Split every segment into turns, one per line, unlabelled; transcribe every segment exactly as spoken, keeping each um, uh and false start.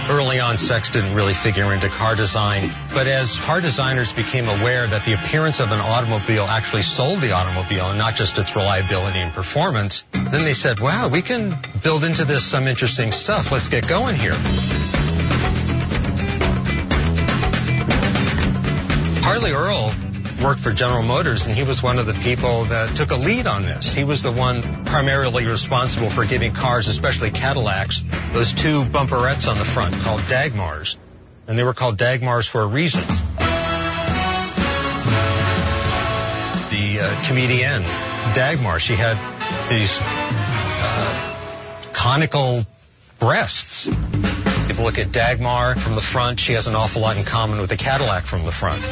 Early on, sex didn't really figure into car design, but as car designers became aware that the appearance of an automobile actually sold the automobile and not just its reliability and performance, then they said, wow, we can build into this some interesting stuff. Let's get going here. Harley Earl worked for General Motors, and he was one of the people that took a lead on this. He was the one primarily responsible for giving cars, especially Cadillacs, those two bumperettes on the front called Dagmars. And they were called Dagmars for a reason. The uh, comedienne, Dagmar, she had these uh, conical breasts. If you look at Dagmar from the front, she has an awful lot in common with the Cadillac from the front.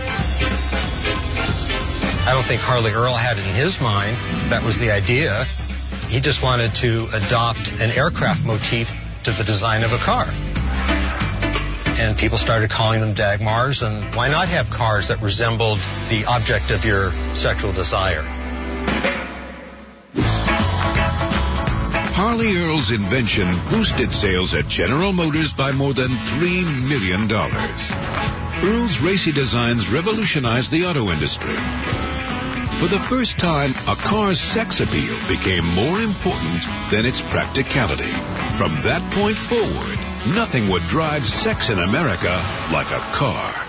I don't think Harley Earl had it in his mind. That was the idea. He just wanted to adopt an aircraft motif to the design of a car. And people started calling them Dagmars, and why not have cars that resembled the object of your sexual desire?
Harley Earl's invention boosted sales at General Motors by more than three million dollars. Earl's racy designs revolutionized the auto industry. For the first time, a car's sex appeal became more important than its practicality. From that point forward, nothing would drive sex in America like a car.